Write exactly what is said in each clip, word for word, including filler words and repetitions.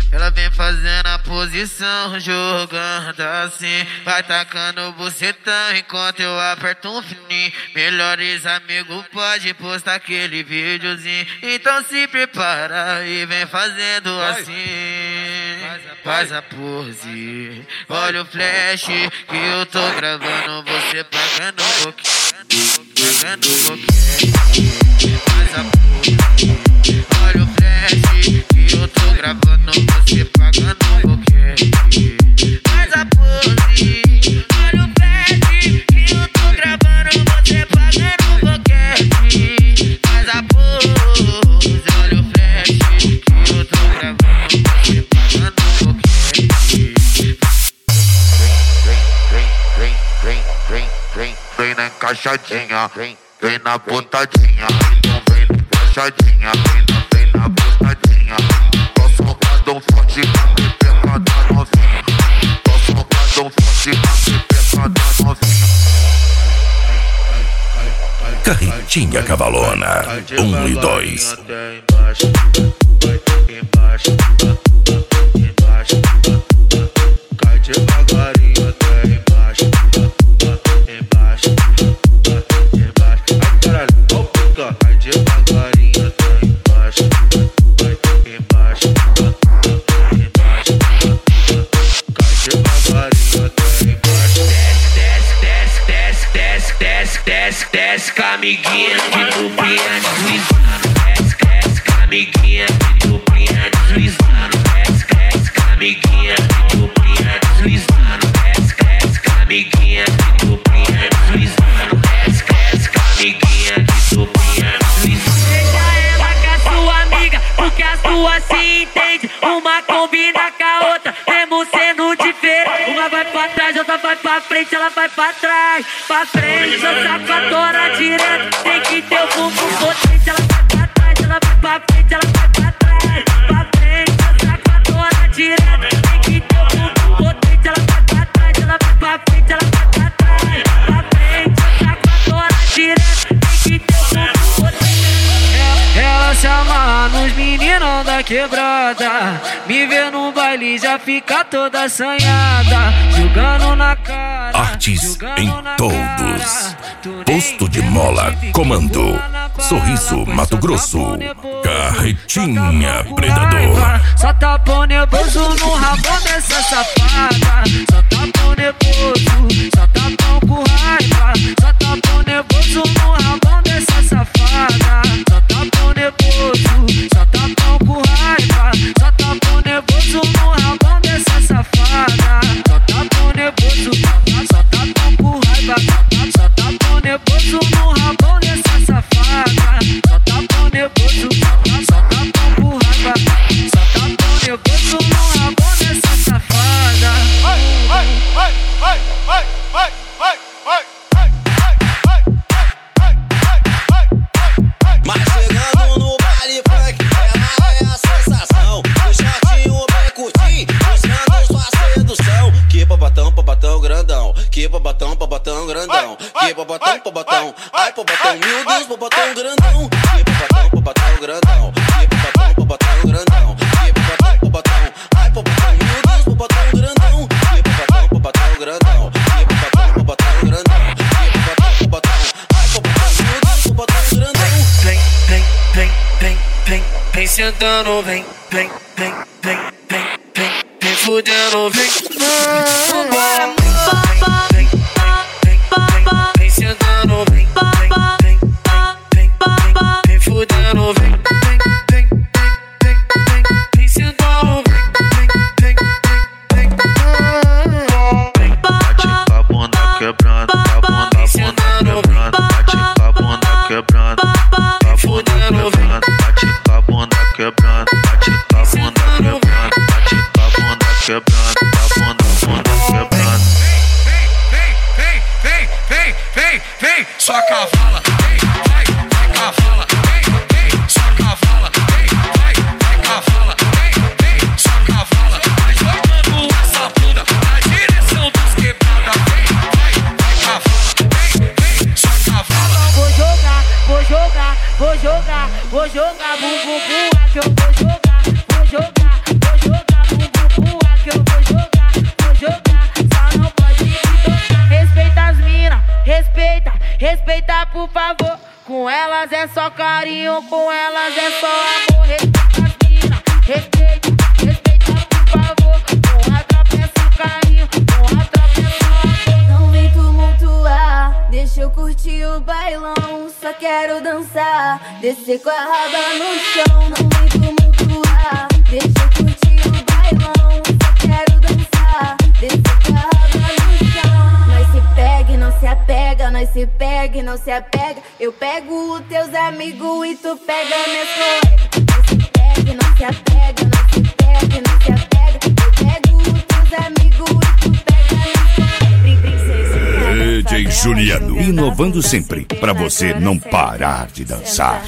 Ela vem fazendo a posição, jogando assim. Vai tacando bucetão enquanto eu aperto um fininho. Melhores amigos pode postar aquele videozinho. Então se prepara e vem fazendo assim. Faz a pose, olha o flash que eu tô gravando. Você pagando um pouquinho, pagando um pouquinho. Faz a pose, olha o flash que eu tô gravando. Você pagando um pouquinho. Faz a pose, olha o flash que eu tô gravando. Você pagando um pouquinho. Faz a pose, olha o flash que eu tô gravando. Você pagando um pouquinho. Vem, vem, vem, vem, vem na encaixadinha, vem, vem na botadinha, então vem na encaixadinha, vem na, vem na botadinha. Tô soltando forte na pepeca da novinha, tô soltando forte na pepeca da novinha. Carretinha Cavalona, um e dois. Cai devagarinho até embaixo, embaixo, embaixo. Ai caralho, ó puta. Cai devagarinho até embaixo, embaixo, embaixo. Cai devagarinho até embaixo. Desce, desce, desce, desce, desce, desce, desce, com a amiguinha de duplinha deslizando. Desce, desce, com a amiguinha de duplinha deslizando. Desce, desce, com a amiguinha de duplinha deslizando. Desce, desce, com a amiguinha de duplinha deslizando. Desce, desce, com a amiguinha de duplinha deslizando. Deixa ela com a sua amiga, porque as duas se entendem. Uma combina com a outra, mesmo sendo diferente. Uma vai pra trás, outra vai pra frente, ela vai pra trás. Pra frente, eu saco a tora direto. Tem que ter o bumbum potente, ela vai pra trás, ela vai pra frente, ela vai pra trás. Pra frente, eu saco a tora direto. Tem que ter o bumbum potente, ela vai pra trás, ela vai pra frente, ela vai pra trás. Pra frente, eu saco a tora direto. Tem que ter o bumbum potente. Ela se amarra nos meninos da quebrada. Me vê no baile já fica toda assanhada. Jogando na cara, Artes em todos. Posto de Mola, Comando. Sorriso, Mato Grosso. Carretinha Predador. Só tapão nervoso no rabão dessa safada. Só tapão nervoso, só tapão com raiva. Só tapão nervoso no rabão dessa safada. Só tapão nervoso, só tapão com raiva. Só tapão nervoso no rabão dessa safada. Só tapão nervoso, só tapão com raiva. Só tapão nervoso no rabão dessa safada. Só tapão nervoso, só tapão com raiva. Só tapão nervoso no rabão dessa safada. Vai, vai, vai, vai, vai, vai, vai, vai. Mas chegando no baile funk, ela é a sensação. O shortinho bem curtinho, mostrando sua sedução. Que babatão, babatão grandão. Que babatão, babatão grandão. Que babatão, babatão. Ai, babatão, meu Deus, babatão grandão. Que babatão, babatão grandão. Que babatão, babatão grandão. Que babatão, babatão. Ai, babatão, meu Deus, babatão grandão. Que babatão, babatão grandão. Que babatão, babatão grandão. Que babatão, babatão. Ai, babatão, meu Deus, babatão grandão. Vem, vem, vem, vem, vem, vem sentando, vem, vem, vem, vem, vem, vem, vem fudendo, vem. Vambora, vem, vem, vem, vem, vem sentando, vem, vem, vem, vem, vem, vem fudendo, vem, vem, vem, vem, vem, vem sentando, vem, vem, vem, vem, vem. Bate com a bunda quebrando, com a bunda, bunda quebrando. Bate com a bunda quebrando, com a bunda quebrando. Bate com a bunda quebrando, bate com a bunda quebrando. Bate com a bunda quebrando, com a bunda, bunda quebrando. Vem, vem, vem, vem, vem, vem, só cavala, vem, vai, vai, cavala, vem, vem, só cavala, vem, vai, vai, cavala, vem, vem, só cavala, vai jogando essa bunda na direção dos quebrada, vem, vai, vai, cavala, vem, vem, só cavala. Vou jogar, vou jogar, vou jogar, vou jogar, bum bum bum, acho que eu vou jogar. só carinho com elas, é só amor. Respeita as mina, respeita, respeita por favor. Com a tropa é só carinho, com a tropa é só amor. Não vem tumultuar, deixa eu curtir o bailão. Só quero dançar, descer com a raba no chão. Não vem tumultuar, deixa eu curtir o bailão. Só quero dançar, descer com a raba no chão. Nós se pega e não se apega, nós se pega e não se apega. Eu pego os teus amigos e tu pega minhas colegas. Nós se pega e não se apega, nós se pega e não se apega. Eu pego os teus amigos e tu pega minhas colegas. D J Juliano, inovando sempre, pra você não parar de dançar.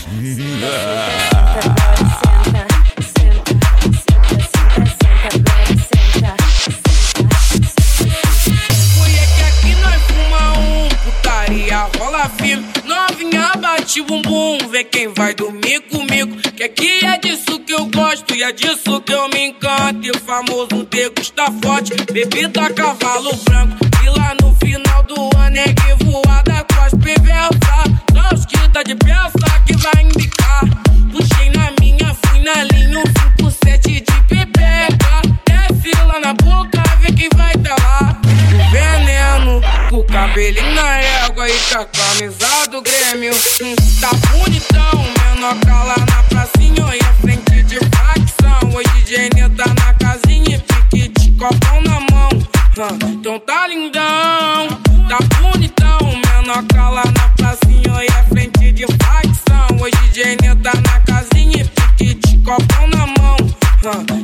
Rola firme, novinha bate bumbum. Vê quem vai dormir comigo, que aqui é disso que eu gosto e é disso que eu me encanto. E o famoso degusta forte, bebida cavalo branco. E lá no final do ano é que voada com as perversas. Só os que tá de peça que vai embicar. Puxei na minha, fui na linha, um cinco sete de pepeca. Desce lá na boca, vê quem vai tá lá. O veneno, o cabelinho na égua e com a camisa do Grêmio. Hum, tá bonitão, menor cala na pracinha e a frente de facção. Hoje D J Nê tá na casinha e pique de copão na mão. Hum, então tá lindão, tá bonitão, menor cala na pracinha e a frente de facção. Hoje D J Nê tá na casinha e pique de copão na mão. Hum,